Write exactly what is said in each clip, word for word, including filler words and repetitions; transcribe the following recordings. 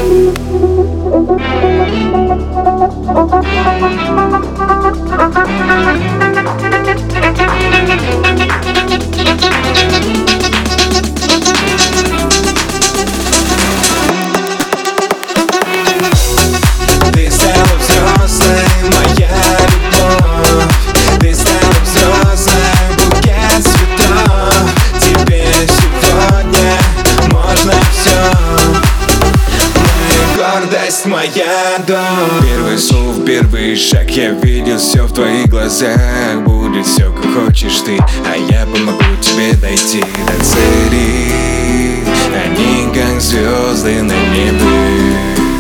Моя дочь. Первый слов, первый шаг, я видел все в твоих глазах. Будет все как хочешь ты, а я помогу тебе дойти до цели. Они как звезды на небе,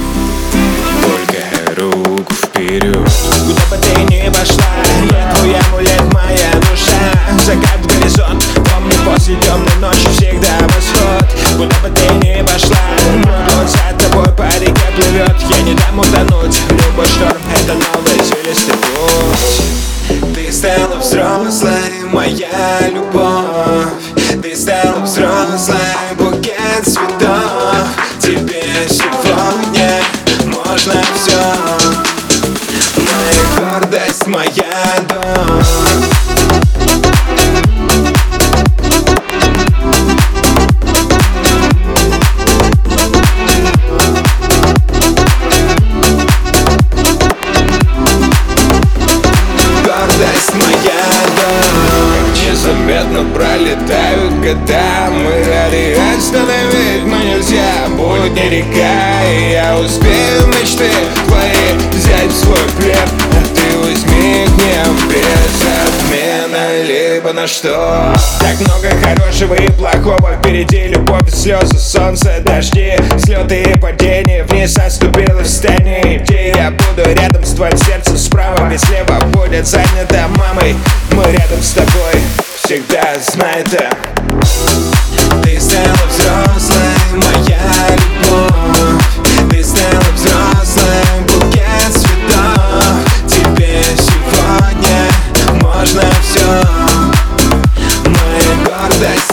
только руку вперед. Куда бы ты ни пошла, я твой амулет, моя душа. Закат в горизонт, помни, после темной ночи всегда восход. Куда бы ты ни пошла, мой год за тобой по реке плывет. Я не дам утонуть, любой шторм — это новый извилистый путь. Ты стала взрослой, моя любовь. Ты стала взрослой, букет цветов. Тебе сегодня можно все. Моя гордость, моя дочь. Незаметно пролетают года, мы ради остановить, но нельзя. Будет не река, и я успею мечты твои взять в свой плен. А ты возьми гнев без отмена, либо на что. Так много хорошего и плохого впереди, любовь и слезы, солнце, дожди, слеты и падения. Вниз отступила в стане, где я буду рядом с твоим сердцем справа, ведь слева будет занята мамой. Мы рядом с тобой, всегда знай это. Ты стала взрослой, моя любовь. Ты стала взрослой, букет цветов. Тебе сегодня можно все. Моя гордость.